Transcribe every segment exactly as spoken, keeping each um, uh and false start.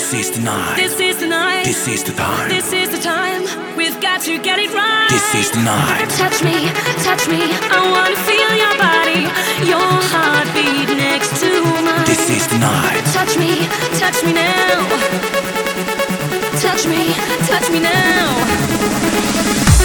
This is the night. This is the night. This is the time. This is the time. We've got to get it right. This is the night. Touch me, touch me. I wanna feel your body, your heartbeat next to mine. This is the night. Touch me, touch me now. Touch me, touch me now.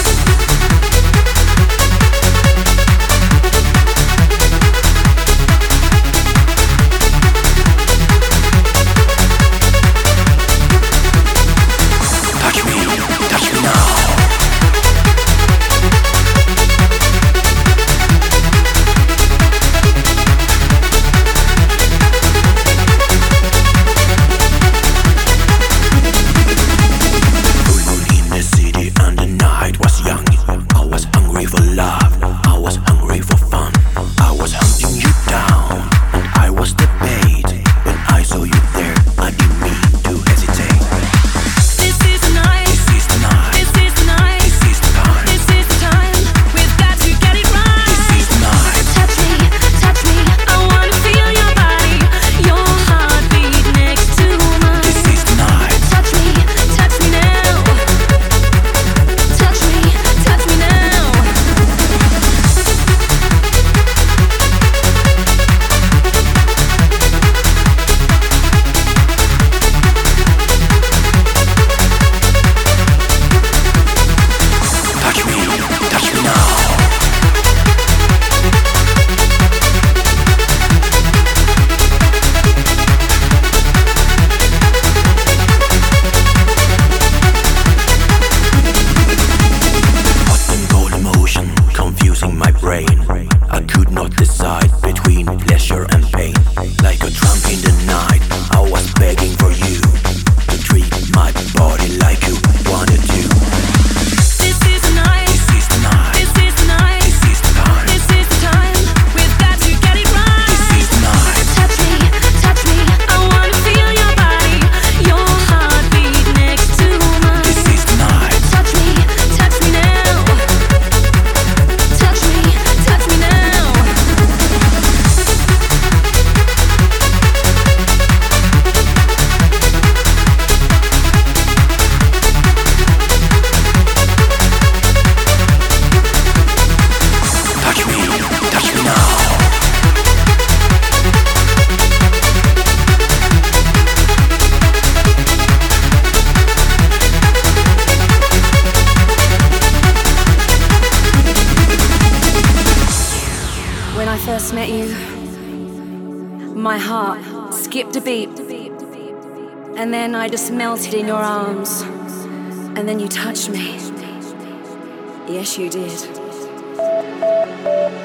Skipped a beat, and then I just melted in your arms, and then you touched me. Yes, you did.